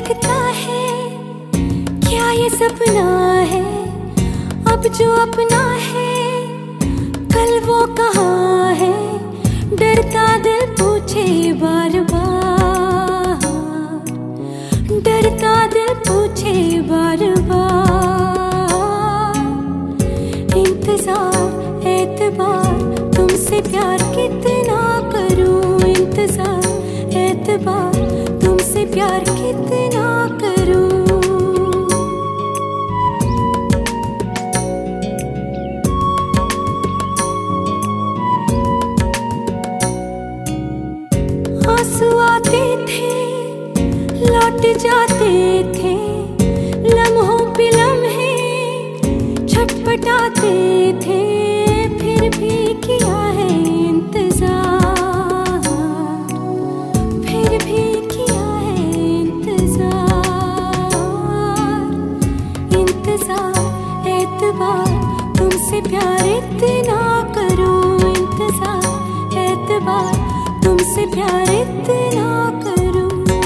लगता है क्या ये सपना है, अब जो अपना है कल वो कहाँ है। डरता दिल पूछे बार बार, डरता दिल पूछे बार बार। इंतजार एतबार तुमसे प्यार कितना करूं, इंतजार एतबार तुमसे प्यार कितना करूं। आंसू आते थे लौट जाते थे, लम्हों पे लम्हे छटपटाते थे। फिर भी किया है इंतजार, फिर भी किया है इंतजार। इंतजार एतबार तुमसे प्यार इतना करूं, इंतजार एतबार तुमसे प्यार इतना करूं।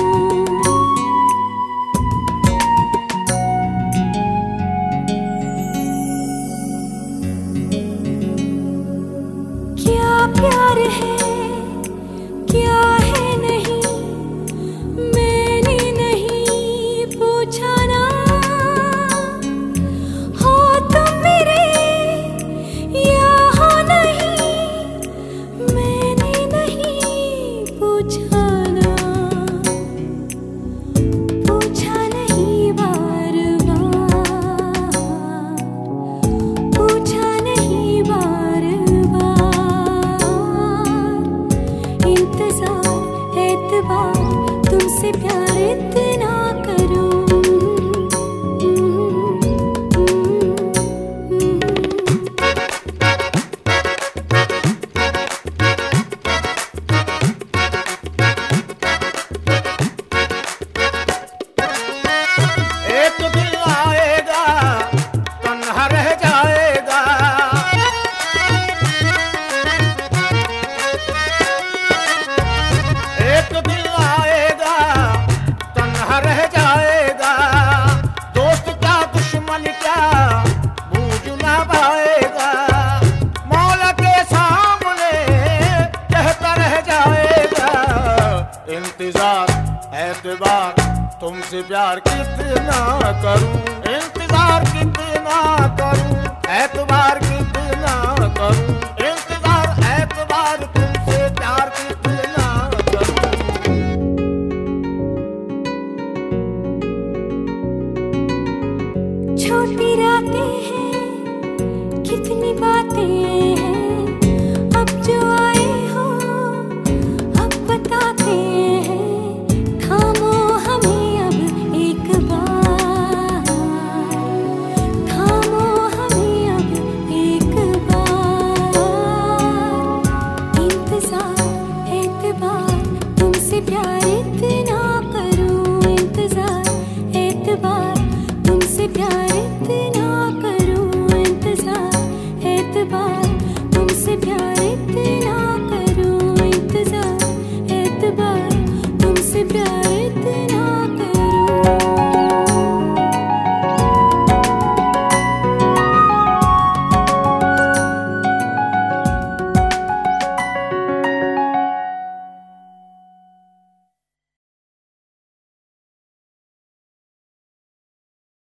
क्या प्यार है क्या है नहीं मैंने नहीं पूछा ना। हो तुम मेरे या हो नहीं मैंने नहीं पूछा ना, पूछा नहीं बार बार, पूछा नहीं बार बार। इंतजार एतबार तुमसे प्यार इतना करूं। एक दिन आएगा तन्हा रह जाएगा, एक दिन आएगा तन्हा रह जाएगा। दोस्त क्या दुश्मन क्या बूझ ना पाएगा, मौला के सामने कहता रह जाएगा। इंतजार एतबार तुमसे प्यार कितना करूं, इंतजार कितना करूं, एतबार कितना करूं। इंतजार एतबार तुमसे प्यार कितना करूं। छोटी रातें हैं कितनी बातें हैं, अब जो आए हो अब बताते हैं। थामो हमें अब एक बार, थामो हमें अब एक बार। इंतजार एतबार तुमसे प्यार इतना करूं, इंतजार एतबार तुमसे प्यार इतना करूं। इंतजार एतबार तुमसे प्यार इतना करूं, इंतजार एतबार तुमसे प्यार